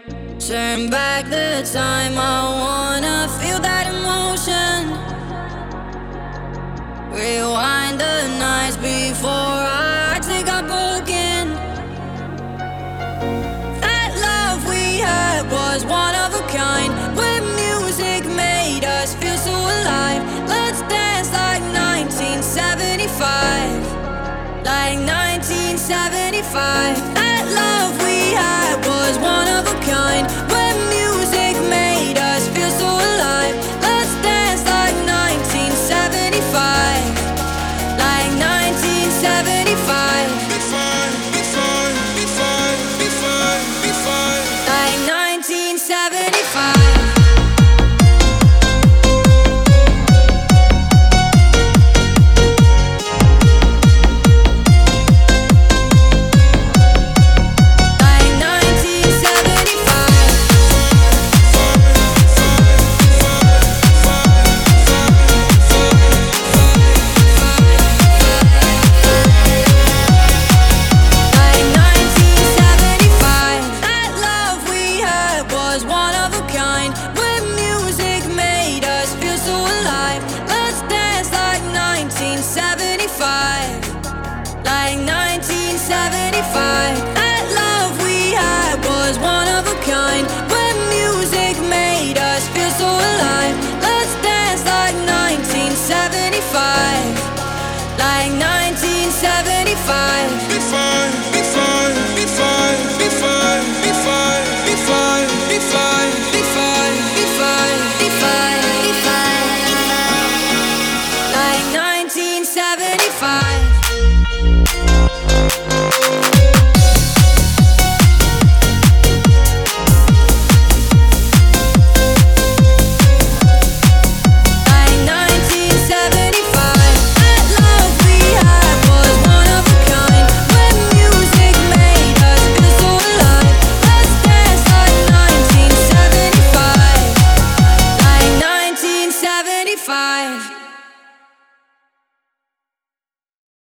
Turn back the time, I wanna feel that emotion. Rewind the nights before I take our broken. That love we had was one of a kind. When music made us feel so alive. Let's dance like 1975. Like 1975.